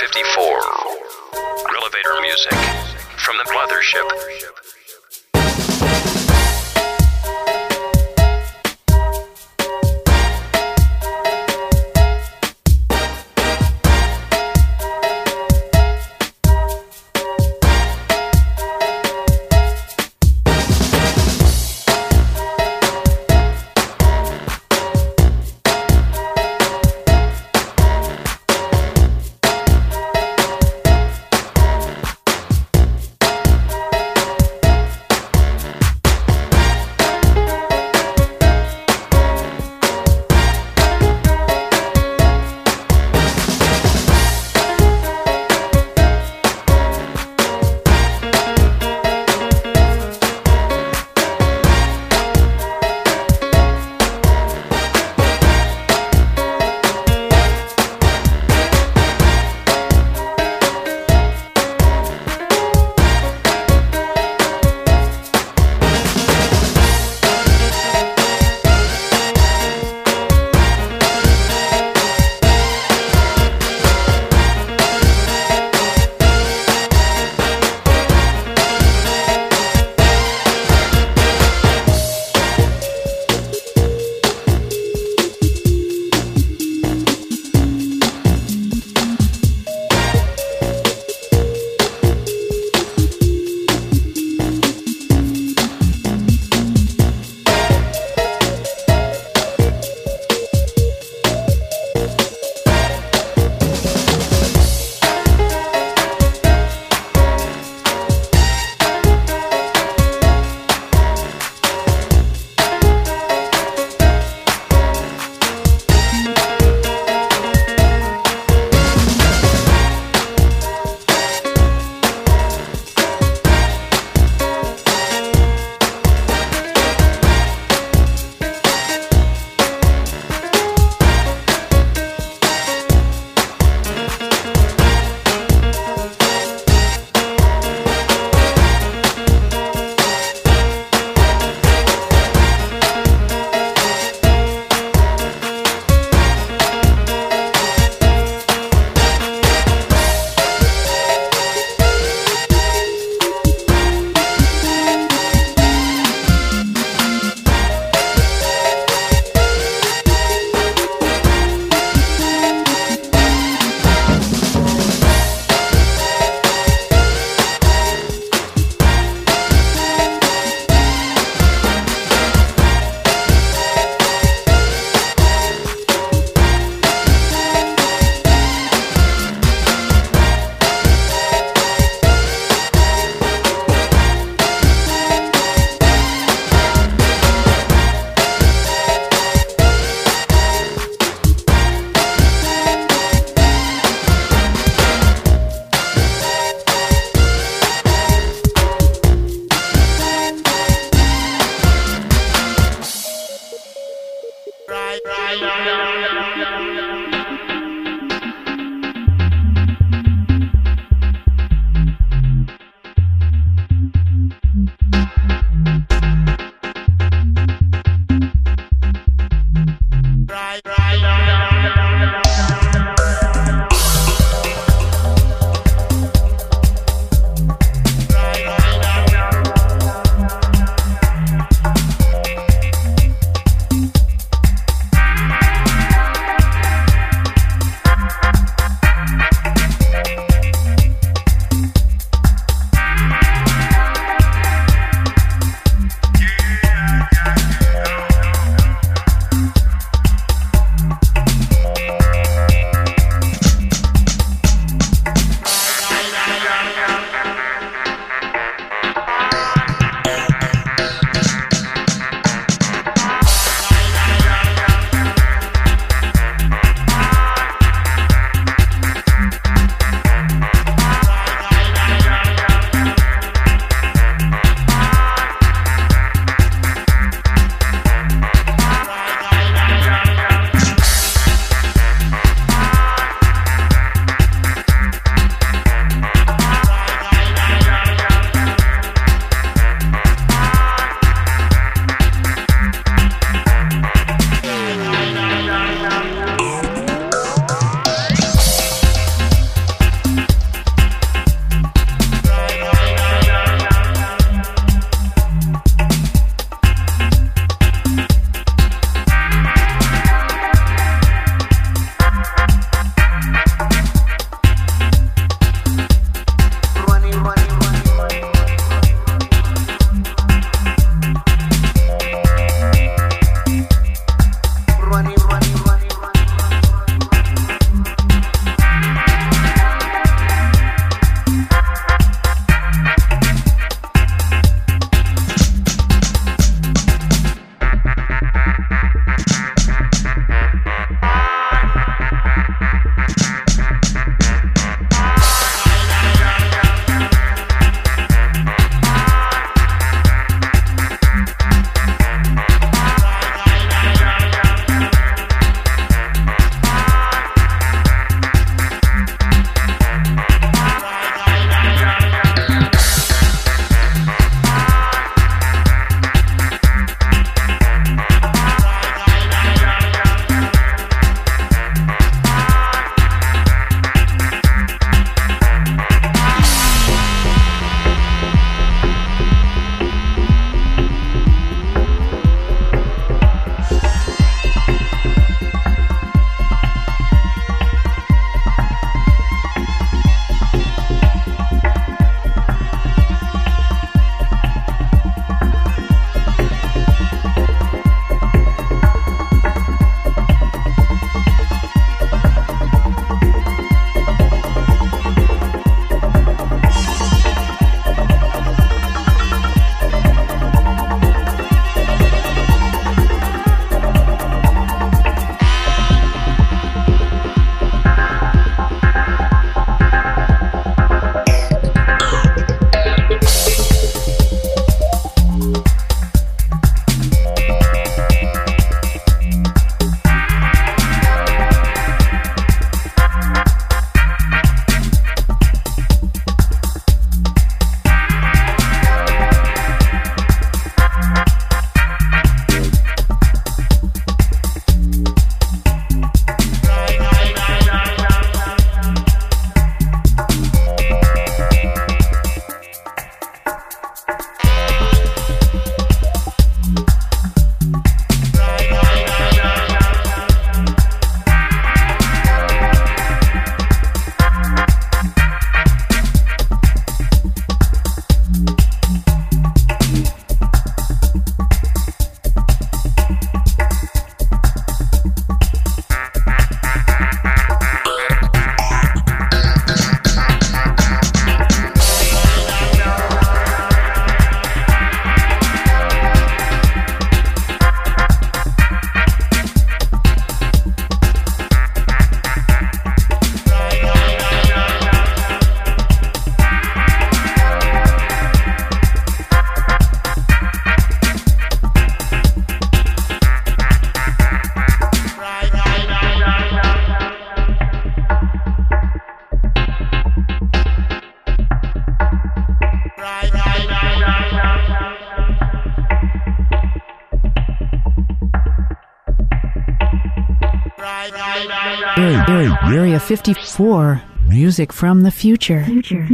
54. Elevator music from the Mothership. Area 54, music from the future.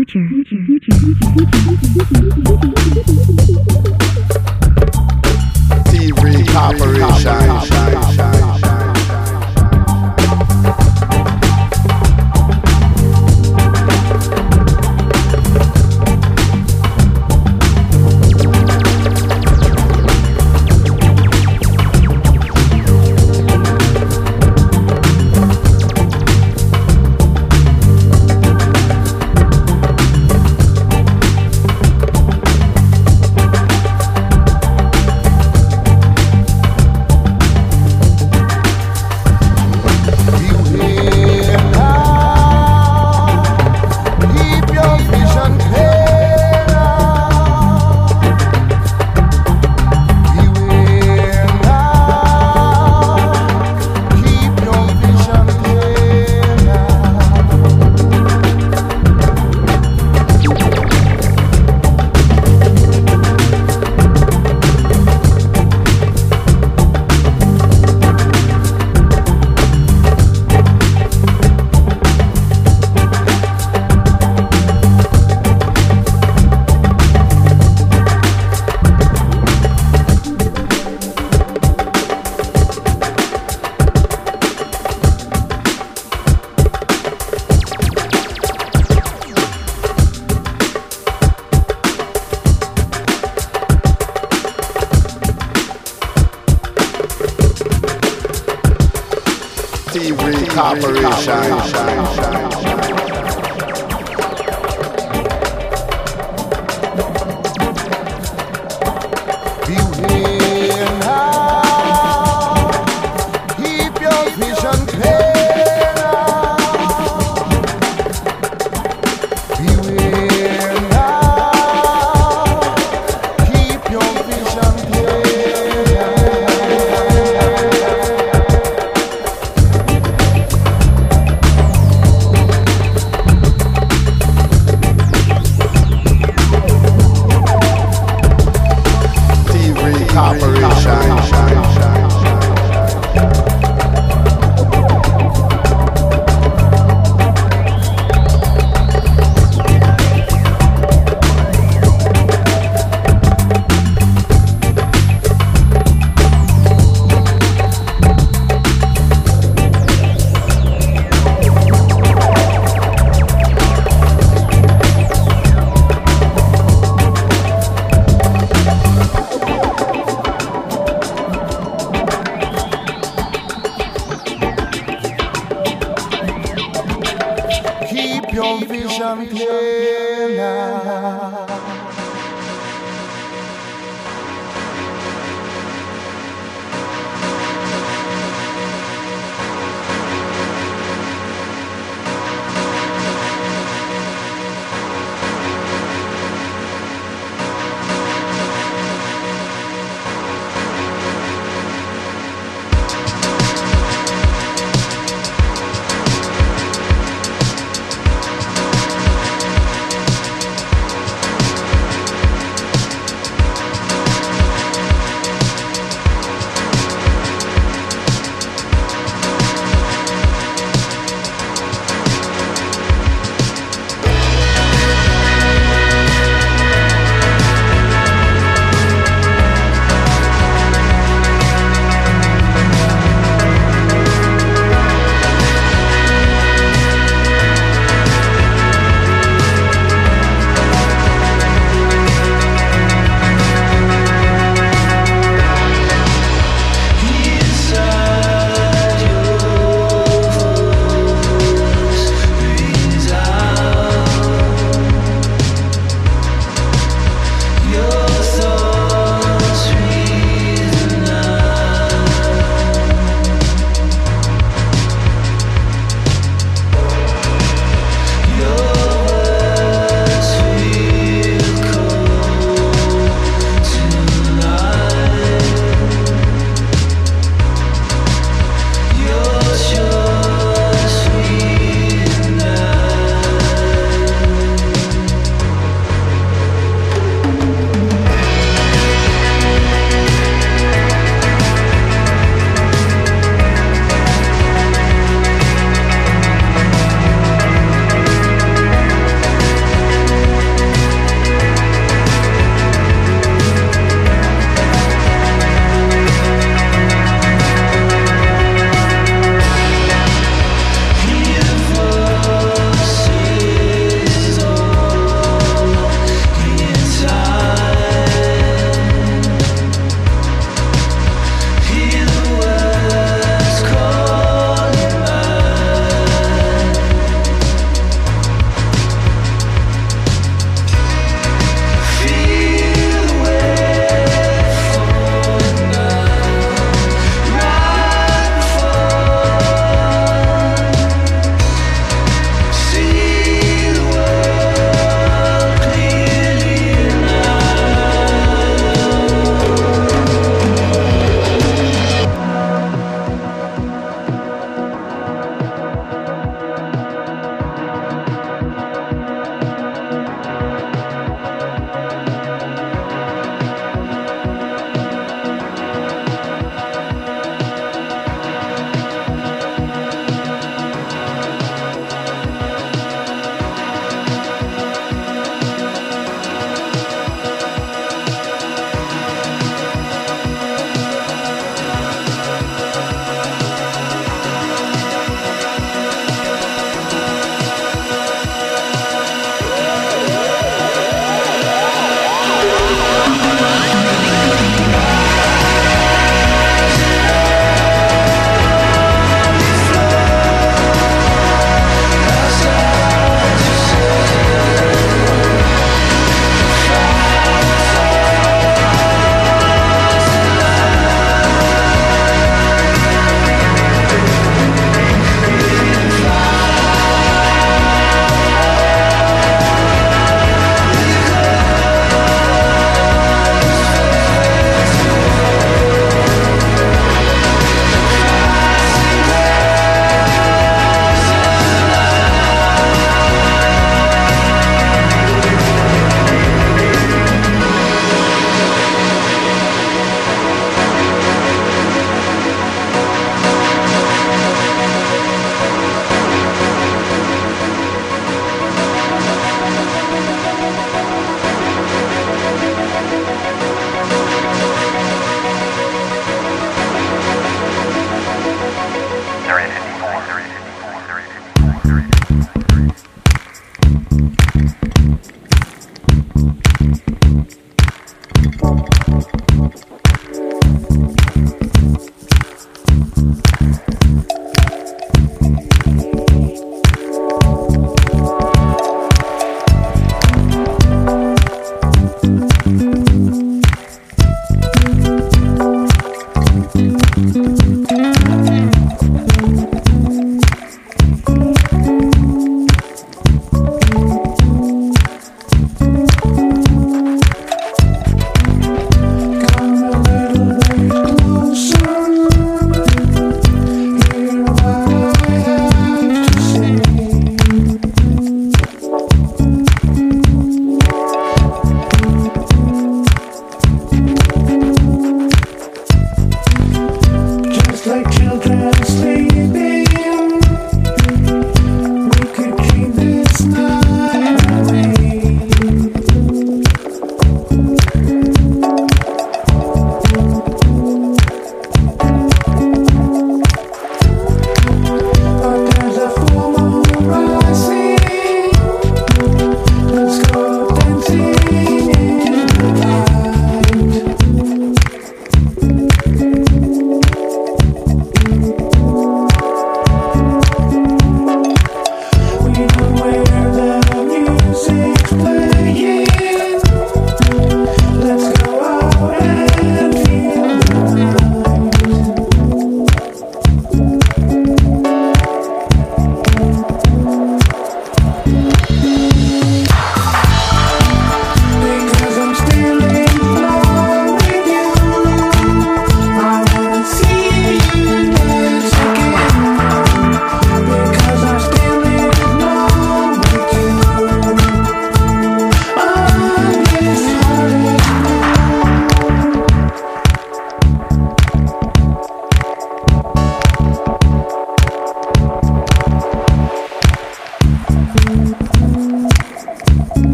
TV Corporation. TV Corporation.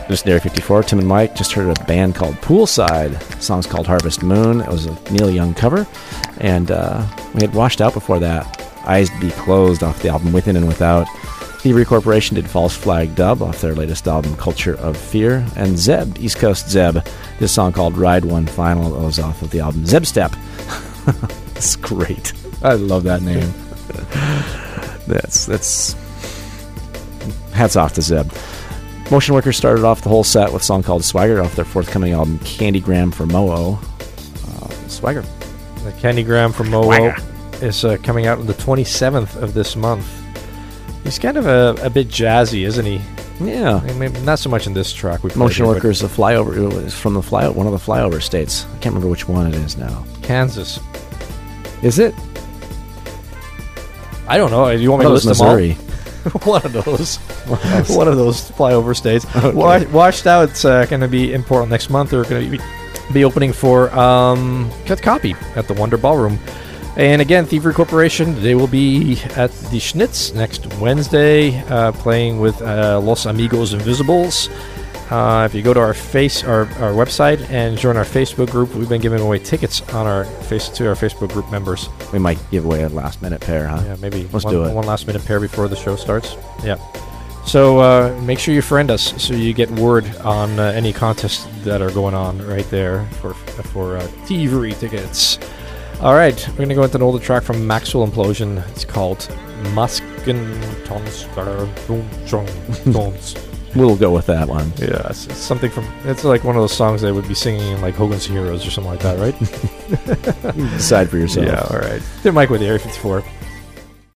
Just Area 54, Tim and Mike just heard a band called Poolside. The song's called Harvest Moon. It was a Neil Young cover. And we had Washed Out before that. Eyes Be Closed off the album Within and Without. Thievery Corporation did False Flag Dub off their latest album Culture of Fear. And Zeb, East Coast Zeb, this song called Ride One Final. That was off of the album Zeb Step. It's great. I love that name. That's hats off to Zeb. Motion Workers started off the whole set with a song called Swagger off their forthcoming album Candygram for Moo. Swagger. The Candygram for Moo is coming out on the 27th of this month. He's kind of a bit jazzy, isn't he? Yeah. I mean, not so much in this track. Motion Workers, a flyover, is from one of the flyover states. I can't remember which one it is now. Kansas. Is it? I don't know. Do you want me to list Missouri. them all? One of those flyover states. Okay. Washed Out's going to be in Portland next month. They're going to be opening for Cut Copy at the Wonder Ballroom. And again, Thievery Corporation, they will be at the Schnitz next Wednesday, playing with Los Amigos Invisibles. If you go to our website and join our Facebook group, we've been giving away tickets on to our Facebook group members. We might give away a last minute pair, huh? Yeah, maybe. Let's do it. One last minute pair before the show starts. Yeah. So make sure you friend us so you get word on any contests that are going on right there for Thievery tickets. All right, we're going to go into an older track from Maxwell Implosion. It's called Masken Tons. We'll go with that one. Yeah, it's something from... It's like one of those songs they would be singing in like Hogan's Heroes or something like that, right? Decide for yourself. Yeah, all right. They're Mike with Area 54.